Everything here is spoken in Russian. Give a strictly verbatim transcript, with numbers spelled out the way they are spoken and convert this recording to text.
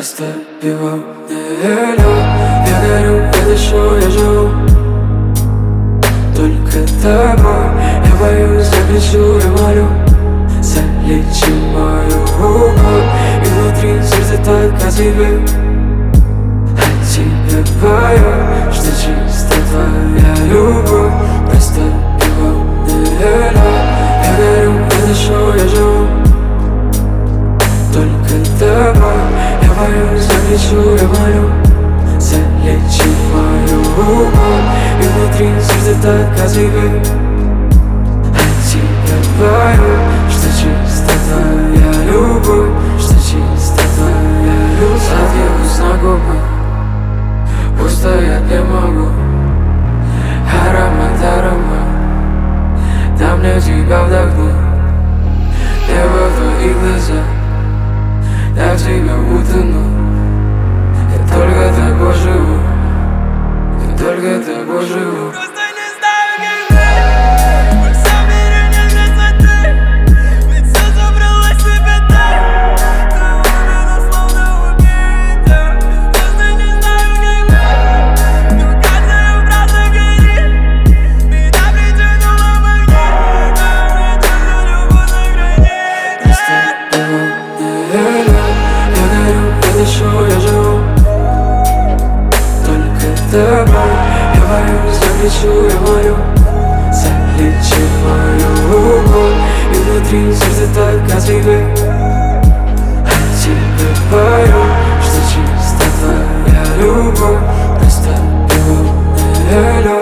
Растопила нелю. Я горю, я дышу, я живу только тобой. Я боюсь, я кричу, я молю, залечи мою боль. И внутри сердце так о тебе, о тебе пою, что чисто твоя любовь. Растопила нелю. Я горю, я дышу, я живу только тобой. Я боюсь, я кричу, я молю, залечи мою боль. И внутри сердце так о тебе, о тебе пою, что чисто твоя любовь, что чисто твоя любовь. Сладкий вкус на губах, устоять не могу. Аромат, аромат, дай мне тебя вдохнуть. Небо в твоих глазах, я в тебя утону. Я только тобой живу, я только тобой живу. Просто не знаю, как быть, во всем мире нет красоты, ведь все собралось в тебе так. Ты убита, словно убита. Просто не знаю, как быть, но каждая правда горит. Меня притянуло в огне, я чувствую любовь на границе. Растопила нелю. Я горю, я дышу, я живу только тобой. Я боюсь, я кричу, я молю, залечи мою боль. И внутри сердце так о тебе, о тебе пою, что чисто твоя любовь. Растопила нелю.